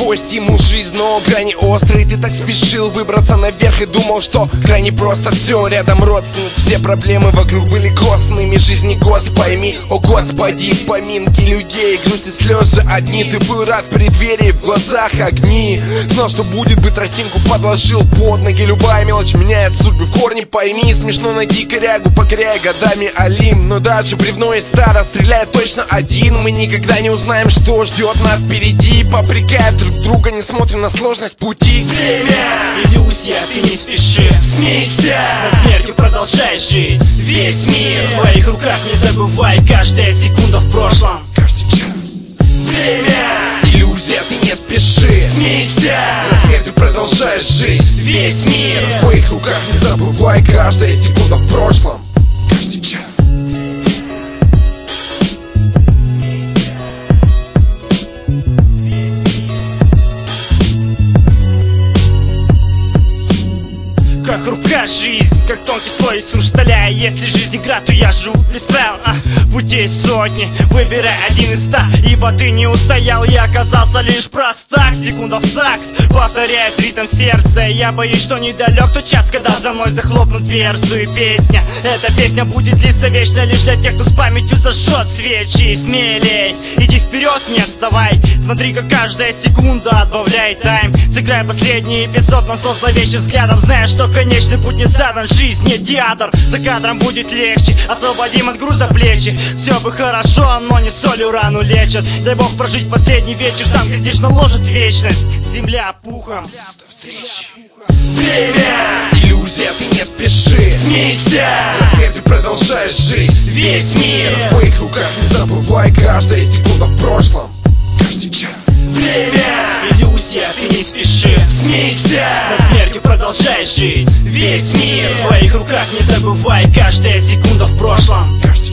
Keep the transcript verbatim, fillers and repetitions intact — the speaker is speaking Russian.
твой стимул жизнь, но грани острые. Ты так спешил выбраться наверх и думал, что крайне просто все. Рядом родственник, все проблемы вокруг были костными. Жизни гос, пойми, о господи, поминки людей, грусть и слезы одни. Ты был рад в преддверии, в глазах огни. Знал, что будет, бы тростинку подложил под ноги. Любая мелочь меняет судьбы в корне, пойми. Смешно найти корягу, покоряя годами Алим. Но даже бревно и старо стреляет точно один. Мы никогда не узнаем, что ждет нас впереди. Попрекая друг друга, не смотрим на сложность пути. Время, иллюзия, ты не спеши. Смейся, на смертью продолжай жить. Весь мир в твоих руках, не забывай. Каждая секунда в прошлом, каждый час. Время, иллюзия, ты не спеши. Смейся, на смертью продолжай жить. Весь мир в твоих руках, не забывай. Каждая секунда в прошлом, каждый час. как рука жизнь, как тонкий слой из хрусталя. Если жизнь игра, то я живу без правил, а путей сотни, выбирай один из ста. Ибо ты не устоял, я оказался лишь простак. Секунда в такт, повторяет ритм сердца. Я боюсь, что недалек тот час, когда за мной захлопнут дверцу. И песня, эта песня будет длиться вечно лишь для тех, кто с памятью зажжет свечи. Смелей, иди вперед, не отставай. Смотри, как каждая секунда отбавляет тайм. Сыграй последний эпизод, но со зловещим взглядом, зная, что конечный путь не задан. Жизнь не театр, за кадром будет легче. Освободим от груза плечи. Все бы хорошо, но не солью рану лечат. Дай Бог прожить последний вечер там, где лишь наложит вечность. Земля пухом. Время, иллюзия, ты не спеши. Смейся, на смерти продолжай жить. Весь мир в твоих руках, не забывай. Каждая секунда в прошлом, каждый час. Время, иллюзия, ты не спеши. Смейся, на смертью продолжай жить. Весь мир в твоих руках, не забывай. Каждая секунда в прошлом, каждый